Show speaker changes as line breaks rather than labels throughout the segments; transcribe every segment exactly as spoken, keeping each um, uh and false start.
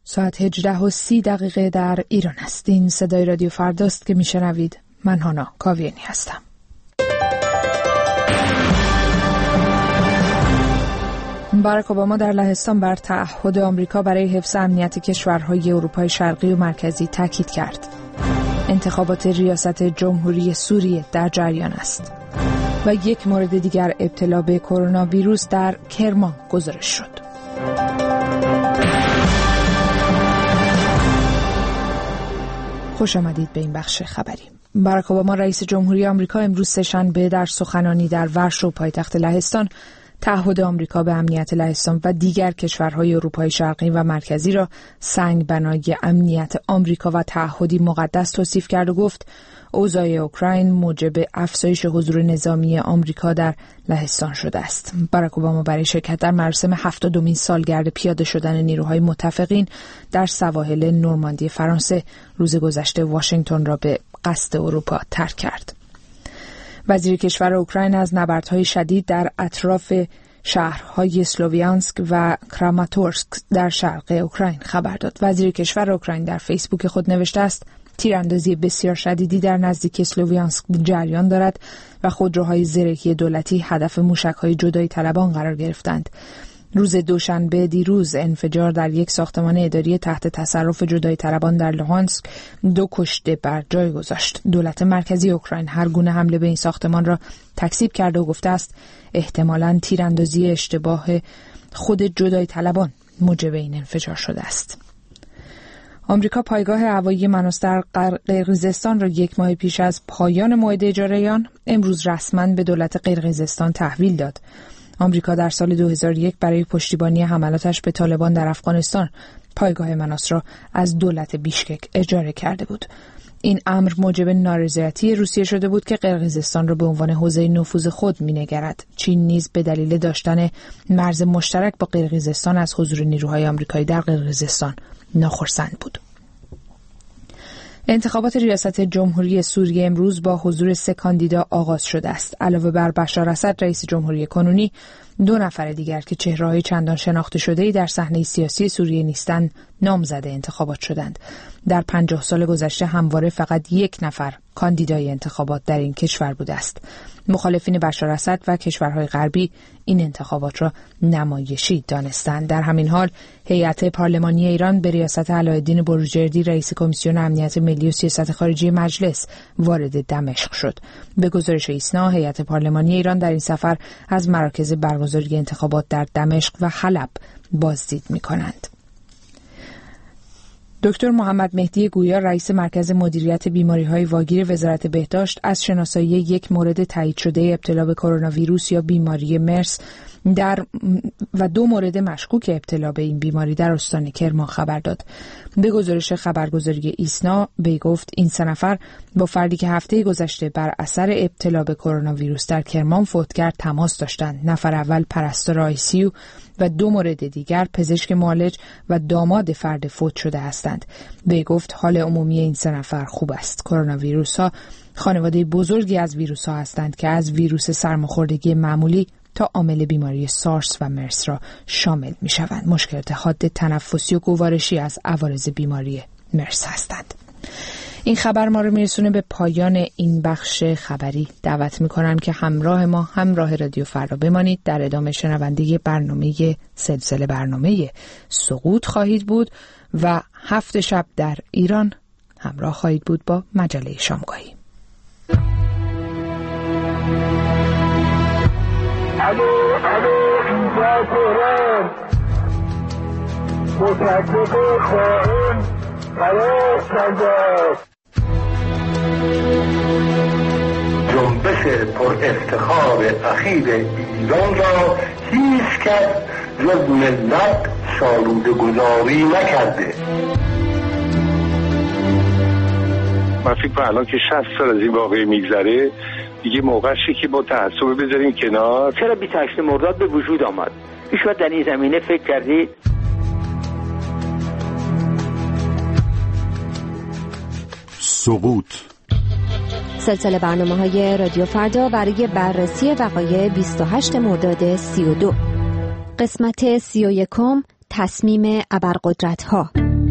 ساعت هجده و سی دقیقه در ایران است. این صدای رادیو فرداست که میشنوید. من هانا کاویانی هستم. باراک اوباما در لهستان بر تعهد آمریکا برای حفظ امنیت کشورهای اروپای شرقی و مرکزی تاکید کرد. انتخابات ریاست جمهوری سوریه در جریان است. و یک مورد دیگر ابتلا به کرونا ویروس در کرمان گزارش شد. خوش آمدید به این بخش خبری. باراک اوباما رئیس جمهوری آمریکا امروز سه‌شنبه در سخنرانی در ورشو پایتخت لهستان تعهد آمریکا به امنیت لهستان و دیگر کشورهای اروپای شرقی و مرکزی را سنگ بنای امنیت آمریکا و تعهدی مقدس توصیف کرد و گفت اوضاع اوکراین موجب افزایش حضور نظامی آمریکا در لهستان شده است. باراک اوباما برای شرکت در مراسم هفتادمین سالگرد پیاده شدن نیروهای متفقین در سواحل نورماندی فرانسه روز گذشته واشنگتن را به قصد اروپا ترک کرد. وزیر کشور اوکراین از نبردهای شدید در اطراف شهرهای اسلوویانسک و کراماتورسک در شرق اوکراین خبر داد. وزیر کشور اوکراین در فیسبوک خود نوشته است تیراندازی بسیار شدیدی در نزدیکی اسلوویانسک جریان دارد و خودروهای زرهی دولتی هدف موشک‌های جدایی طلبان قرار گرفتند. روز دوشنبه دیروز انفجار در یک ساختمان اداری تحت تصرف جدایی طلبان در لوهانسک دو کشته بر جای گذاشت. دولت مرکزی اوکراین هر گونه حمله به این ساختمان را تکذیب کرده و گفته است احتمالاً تیراندازی اشتباه خود جدایی طلبان موجب این انفجار شده است. آمریکا پایگاه هوایی مناس در قرقیزستان را یک ماه پیش از پایان موعد اجاره آن امروز رسما به دولت قرقیزستان تحویل داد. آمریکا در سال دو هزار و یک برای پشتیبانی حملاتش به طالبان در افغانستان پایگاه مناس را از دولت بیشکک اجاره کرده بود. این امر موجب نارضایتی روسیه شده بود که قرقیزستان را به عنوان حوزه نفوذ خود می‌نگرد. چین نیز به دلیل داشتن مرز مشترک با قرقیزستان از حضور نیروهای آمریکایی در قرقیزستان ناخرسند بود. انتخابات ریاست جمهوری سوریه امروز با حضور سه کاندیدا آغاز شده است. علاوه بر بشار اسد رئیس جمهوری کنونی، دو نفر دیگر که چهره‌های چندان شناخته شده‌ای در صحنه سیاسی سوریه نیستند نامزد انتخابات شدند. در پنجاه سال گذشته همواره فقط یک نفر کاندیدای انتخابات در این کشور بوده است. مخالفین بشار اسد و کشورهای غربی این انتخابات را نمایشی دانستند. در همین حال هیئت پارلمانی ایران به ریاست علاءالدین بروجردی رئیس کمیسیون امنیت ملی و سیاست خارجی مجلس وارد دمشق شد. به گزارش ایسنا هیئت پارلمانی ایران در این سفر از مراکز برگزاری انتخابات در دمشق و حلب بازدید می‌کنند. دکتر محمد مهدی گویا رئیس مرکز مدیریت بیماری‌های واگیر وزارت بهداشت از شناسایی یک مورد تایید شده ابتلا به کرونا ویروس یا بیماری مرس در و دو مورد مشکوک ابتلا به این بیماری در استان کرمان خبر داد. به گزارش خبرگزاری ایسنا وی گفت این سه نفر با فردی که هفته گذشته بر اثر ابتلا به کرونا ویروس در کرمان فوت کرد تماس داشتند. نفر اول پرستار آی سی یو و دو مورد دیگر پزشک معالج و داماد فرد فوت شده هستند. وی گفت حال عمومی این سه نفر خوب است. کرونا ویروس ها خانواده بزرگی از ویروس ها هستند که از ویروس سرماخوردگی معمولی تا عامل بیماری سارس و مرس را شامل می شوند. مشکلات حاد تنفسی و گوارشی از عوارض بیماری مرس هستند. این خبر ما رو میرسونه به پایان این بخش خبری. دعوت میکنم که همراه ما همراه رادیو فردا بمانید. در ادامه شنونده برنامه سلسله برنامه سقوط خواهید بود و هفت شب در ایران همراه خواهید بود با مجله شامگاهی.
الو الو اینجا تهران، مصدق خائن قرار کرده. جنبش پر افتخار اخیر ایران را هیچ کس جز ملت سالوده گذاری نکرده.
من فکر کنم الان که شصت سال از این واقعه میگذره دیگه موقعشه که با تعصب بذاریم کنار.
چرا بیست و هشتم مرداد به وجود آمد؟ هیچ وقت در این زمینه فکر کردید؟
سقوط
سلسله برنامه‌های رادیو فردا برای بررسی وقایع بیست و هشتم مرداد سی و دو. قسمت سی و یکم تصمیم ابرقدرت‌ها.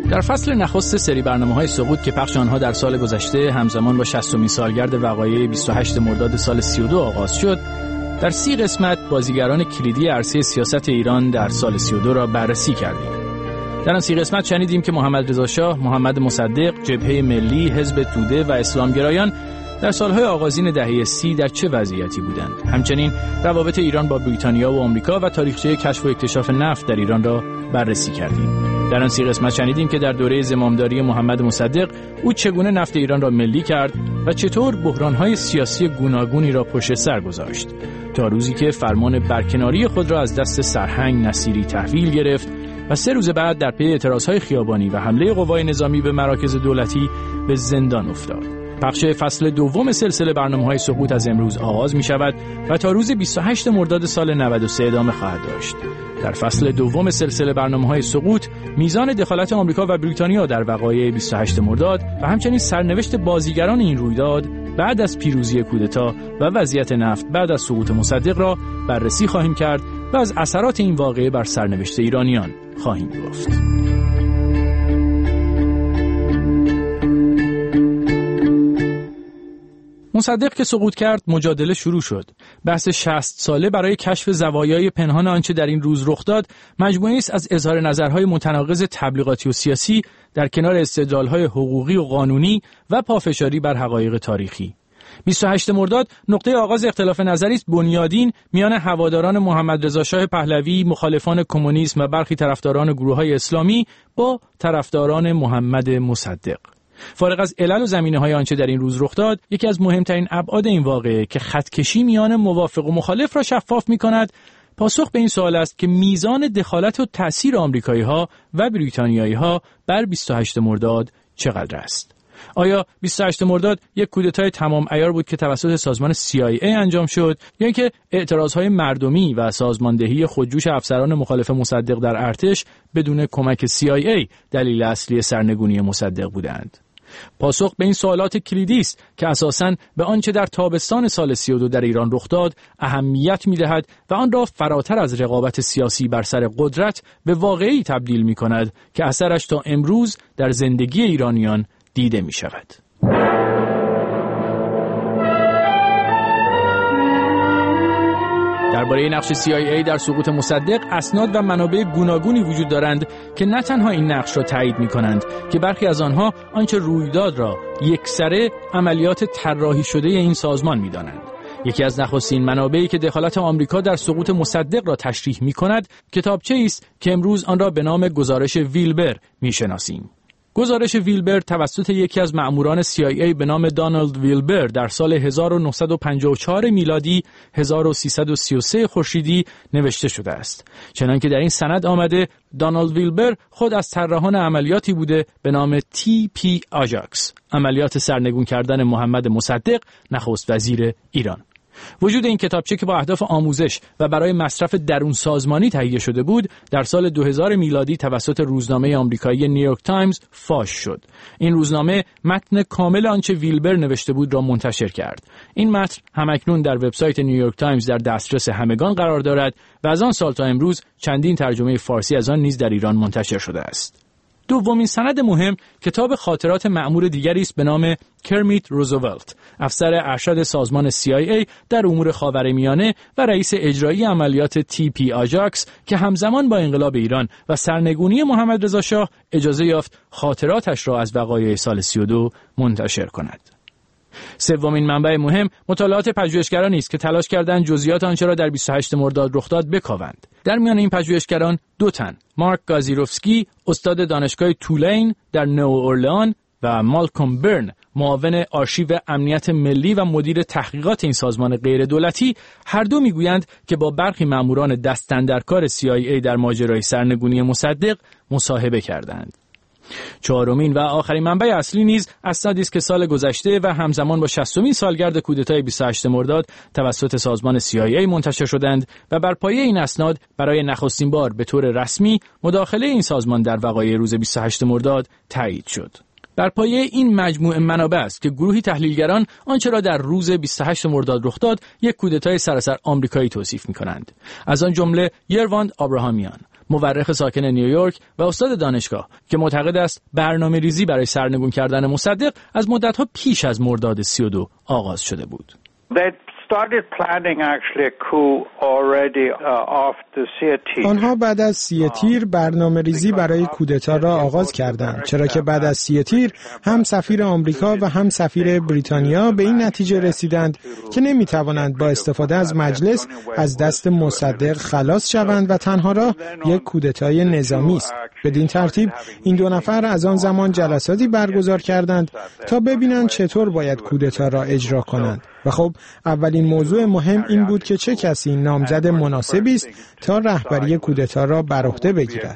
در فصل نخست سری برنامه‌های سقوط که پخش آنها در سال گذشته همزمان با شصتمین سالگرد وقایع بیست و هشتم مرداد سال سی و دو آغاز شد، در سی قسمت بازیگران کلیدی عرصه سیاست ایران در سال سی و دو را بررسی کردیم. در آن سی قسمت شنیدیم که محمد رضا شاه، محمد مصدق، جبهه ملی، حزب توده و اسلامگرایان در سالهای آغازین دهه سی در چه وضعیتی بودند. همچنین روابط ایران با بریتانیا و آمریکا و تاریخچه کشف و اکتشاف نفت در ایران را بررسی کردیم. در آن سی قسمت شنیدیم که در دوره زمامداری محمد مصدق او چگونه نفت ایران را ملی کرد و چطور بحران‌های سیاسی گوناگونی را پشت سر گذاشت تا روزی که فرمان برکناری خود را از دست سرهنگ نصیری تحویل گرفت و سه روز بعد در پی اعتراضهای خیابانی و حمله قوای نظامی به مراکز دولتی به زندان افتاد. پخش فصل دوم سلسله برنامه‌های سقوط از امروز آغاز می‌شود و تا روز بیست و هشتم مرداد سال نود و سه ادامه خواهد داشت. در فصل دوم سلسله برنامه‌های سقوط، میزان دخالت آمریکا و بریتانیا در وقایع بیست و هشتم مرداد و همچنین سرنوشت بازیگران این رویداد بعد از پیروزی کودتا و وضعیت نفت بعد از سقوط مصدق را بررسی خواهیم کرد و از اثرات این واقعه بر سرنوشت ایرانیان خواهیم گفت. مصدق که سقوط کرد، مجادله شروع شد. بحث شصت ساله برای کشف زوایای پنهان آنچه در این روز رخ داد، مجموعه‌ای است از اظهار نظرهای متناقض تبلیغاتی و سیاسی در کنار استدلال‌های حقوقی و قانونی و پافشاری بر حقایق تاریخی. بیست و هشتم مرداد نقطه آغاز اختلاف نظری است بنیادین میان هواداران محمد رضا شاه پهلوی، مخالفان کمونیسم و برخی طرفداران گروه‌های اسلامی با طرفداران محمد مصدق. فارغ از علل و زمینه‌های آنچه در این روز رخ داد، یکی از مهمترین ابعاد این واقعه که خطکشی میان موافق و مخالف را شفاف می‌کند، پاسخ به این سوال است که میزان دخالت و تأثیر آمریکایی‌ها و بریتانیایی‌ها بر بیست و هشتم مرداد چقدر است. آیا بیست و هشتم مرداد یک کودتای تمام عیار بود که توسط سازمان سی آی ای انجام شد، یا اینکه اعتراضهای مردمی و سازماندهی خودجوش افسران مخالف مصدق در ارتش بدون کمک سی آی ای دلیل اصلی سرنگونی مصدق بودند؟ پاسخ به این سوالات کلیدی است که اساساً به آنچه در تابستان سال سی و دو در ایران رخ داد اهمیت می‌دهد و آن را فراتر از رقابت سیاسی بر سر قدرت به واقعی تبدیل می‌کند که اثرش تا امروز در زندگی ایرانیان دیده می شود. درباره نقش سی آی ای در سقوط مصدق اسناد و منابع گوناگونی وجود دارند که نه تنها این نقش را تایید می کنند که برخی از آنها آنچه رویداد را یکسره عملیات طراحی شده این سازمان می دانند. یکی از نخستین منابعی که دخالت آمریکا در سقوط مصدق را تشریح می کند کتابچه‌ای است که امروز آن را به نام گزارش ویلبر می شناسیم. گزارش ویلبر توسط یکی از مأموران سی آی ای به نام دانالد ویلبر در سال هزار و نهصد و پنجاه و چهار میلادی هزار و سیصد و سی و سه خورشیدی نوشته شده است. چنانکه در این سند آمده دانالد ویلبر خود از طراحان عملیاتی بوده به نام تی پی آژاکس، عملیات سرنگون کردن محمد مصدق نخست وزیر ایران. وجود این کتابچه که با اهداف آموزش و برای مصرف درون سازمانی تهیه شده بود، در سال دو هزار میلادی توسط روزنامه آمریکایی نیویورک تایمز فاش شد. این روزنامه متن کامل آنچه ویلبر نوشته بود را منتشر کرد. این متن همکنون در وبسایت نیویورک تایمز در دسترس همگان قرار دارد و از آن سال تا امروز چندین ترجمه فارسی از آن نیز در ایران منتشر شده است. دومین سند مهم کتاب خاطرات مأمور دیگری است به نام کرمیت روزولت، افسر ارشد سازمان سی آی ای در امور خاورمیانه و رئیس اجرایی عملیات تی پی آژاکس که همزمان با انقلاب ایران و سرنگونی محمد رضا شاه اجازه یافت خاطراتش را از وقایع سال سی و دو منتشر کند. سومین منبع مهم مطالعات پژوهشگرانی است که تلاش کردند جزئیات آنچه را در بیست و هشتم مرداد رخ داد بکاوند. در میان این پژوهشگران دو تن، مارک گازیروفسکی استاد دانشگاه تولین در نو اورلئان و مالکوم برن معاون آرشیو امنیت ملی و مدیر تحقیقات این سازمان غیر دولتی، هر دو میگویند که با برخی ماموران دست‌اندرکار سی آی ای در ماجرای سرنگونی مصدق مصاحبه کردند. چهارمین و آخرین منبع اصلی نیز اسنادی است که سال گذشته و همزمان با شصتمین سالگرد کودتای بیست و هشتم مرداد توسط سازمان سی آی ای منتشر شدند و بر پایه این اسناد برای نخستین بار به طور رسمی مداخله این سازمان در وقایع روز بیست و هشتم مرداد تایید شد. بر پایه این مجموعه منابع است که گروهی تحلیلگران آنچه را در روز بیست و هشتم مرداد رخ داد یک کودتای سراسر آمریکایی توصیف می‌کنند. از آن جمله یرواند آبراهامیان، مورخ ساکن نیویورک و استاد دانشگاه که معتقد است برنامه‌ریزی برای سرنگون کردن مصدق از مدت‌ها پیش از مرداد سی و دو آغاز شده بود.
آنها بعد از سی تیر برنامه ریزی برای کودتا را آغاز کردند، چرا که بعد از سی تیر هم سفیر آمریکا و هم سفیر بریتانیا به این نتیجه رسیدند که نمی توانند با استفاده از مجلس از دست مصدق خلاص شوند و تنها راه یک کودتای نظامی است. بدین ترتیب این دو نفر از آن زمان جلساتی برگزار کردند تا ببینند چطور باید کودتا را اجرا کنند. و خب اولین موضوع مهم این بود که چه کسی نامزد مناسبی است تا رهبری کودتا را بر عهده بگیرد.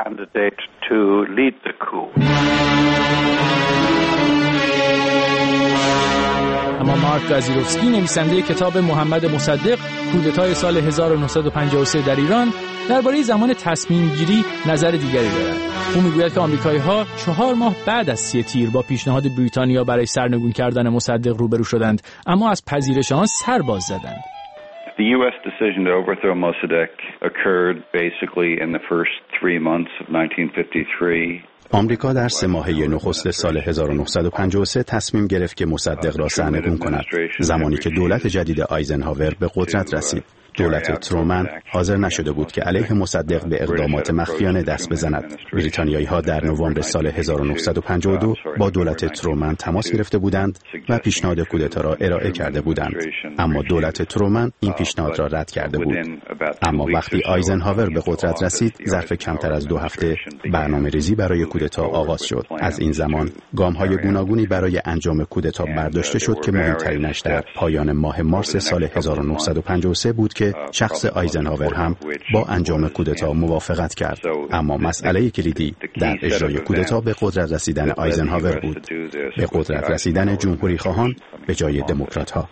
اما مارک گازیروفسکی نویسنده کتاب محمد مصدق کودتای سال هزار و نهصد و پنجاه و سه در ایران درباره زمان تصمیم گیری نظر دیگری دارد. او میگوید که آمریکایی‌ها چهار ماه بعد از سی تیر با پیشنهاد بریتانیا برای سرنگون کردن مصدق روبرو شدند، اما از پذیرش آن سر باز زدند.
The U S decision to overthrow Mossadegh occurred basically in the first three months of nineteen fifty-three.
آمریکا در سه ماهه نخست سال هزار و نهصد و پنجاه و سه تصمیم گرفت که مصدق را سرنگون کند، زمانی که دولت جدید آیزنهاور به قدرت رسید. دولت ترومن حاضر نشده بود که علیه مصدق به اقدامات مخفیانه دست بزند. بریتانیایی‌ها در نوامبر سال هزار و نهصد و پنجاه و دو با دولت ترومن تماس گرفته بودند و پیشنهاد کودتا را ارائه کرده بودند، اما دولت ترومن این پیشنهاد را رد کرده بود. اما وقتی آیزنهاور به قدرت رسید، ظرف کمتر از دو هفته برنامه‌ریزی برای کودتا آغاز شد. از این زمان گام‌های گوناگونی برای انجام کودتا برداشته شد که مهمترینش در پایان ماه مارس سال هزار و نهصد و پنجاه و سه بود که شخص آیزنهاور هم با انجام کودتا موافقت کرد. اما مسئله کلیدی در اجرای کودتا به قدرت رسیدن آیزنهاور بود، به قدرت رسیدن جمهوری خواهان به جای دموکرات‌ها.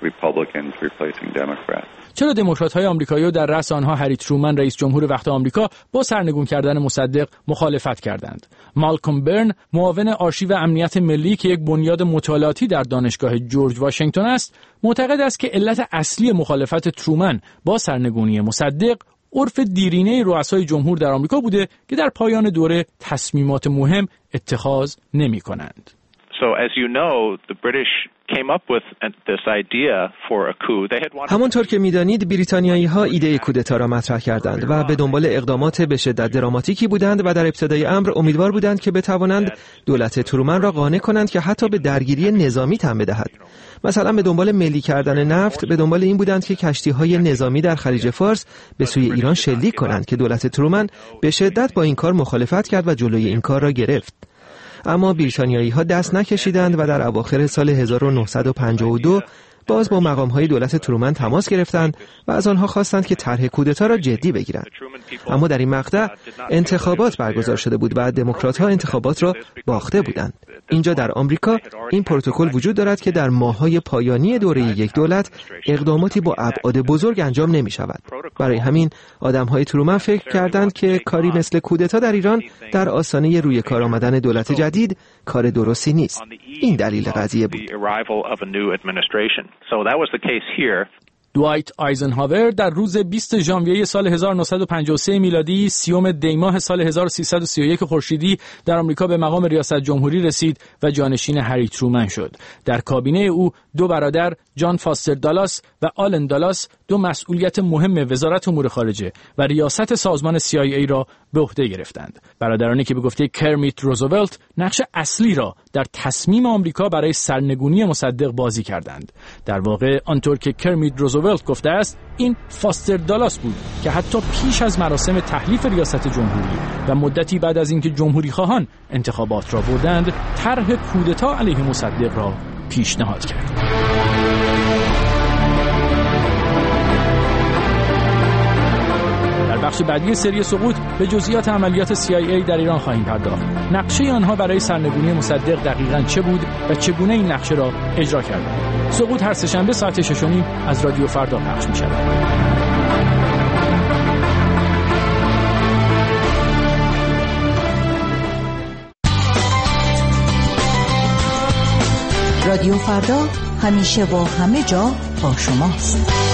چرا دموکرات‌های آمریکایی و در رأس آنها هری ترومن رئیس جمهور وقت آمریکا با سرنگون کردن مصدق مخالفت کردند؟ مالکوم برن، معاون آرشیو امنیت ملی که یک بنیاد مطالعاتی در دانشگاه جورج واشنگتن است، معتقد است که علت اصلی مخالفت ترومن با سرنگونی مصدق عرف دیرینه رؤسای جمهور در آمریکا بوده که در پایان دوره تصمیمات مهم اتخاذ نمی‌کنند.
So as you know, the British came up with this idea for a coup. They had wanted...
همونطور که می‌دانید بریتانیایی‌ها ایده کودتا را مطرح کردند و به دنبال اقدامات به شدت دراماتیکی بودند و در ابتدای امر امیدوار بودند که بتوانند دولت ترومن را قانع کنند که حتی به درگیری نظامی تن بدهد. مثلا به دنبال ملی کردن نفت، به دنبال این بودند که کشتی‌های نظامی در خلیج فارس به سوی ایران شلیک کنند که دولت ترومن به شدت با این کار مخالفت کرد و جلوی این کار را گرفت. اما بریتانیایی‌ها دست نکشیدند و در اواخر سال هزار و نهصد و پنجاه و دو باز با مقام‌های دولت ترومن تماس گرفتند و از آنها خواستند که طرح کودتا را جدی بگیرند. اما در این مقطع انتخابات برگزار شده بود و دموکرات‌ها انتخابات را باخته بودند. اینجا در آمریکا این پروتکل وجود دارد که در ماه‌های پایانی دوره یک دولت اقداماتی با ابعاد بزرگ انجام نمی‌شود. برای همین آدم‌های ترومن فکر کردند که کاری مثل کودتا در ایران در آستانه روی کار آمدن دولت جدید کار درستی نیست. این دلیل قضیه بود.
دوایت آیزنهاور در روز بیست ژانویه سال هزار و نهصد و پنجاه و سه میلادی، سیوم دی ماه سال هزار و سیصد و سی و یک خورشیدی در آمریکا به مقام ریاست جمهوری رسید و جانشین هری ترومن شد. در کابینه او دو برادر جان فاستر دالاس و آلن دالاس دو مسئولیت مهم وزارت امور خارجه و ریاست سازمان سی آی ای را به عهده گرفتند. برادرانی که به گفته کرمیت روزولت نقش اصلی را در تصمیم آمریکا برای سرنگونی مصدق بازی کردند. در واقع آنطور که کرمیت روزولت گفته است، این فاستر دالاس بود که حتی پیش از مراسم تحلیف ریاست جمهوری و مدتی بعد از اینکه جمهوری خواهان انتخابات را بردند، طرح کودتا علیه مصدق را پیشنهاد کرد. بخش بعدی سری سقوط به جزئیات عملیات سی آی ای در ایران خواهیم پرداخت. نقشه آنها برای سرنگونی مصدق دقیقاً چه بود و چگونه این نقشه را اجرا کردند. سقوط هر سه‌شنبه ساعت شش و نیم از رادیو فردا پخش می‌شود.
رادیو فردا همیشه و همه جا با شماست.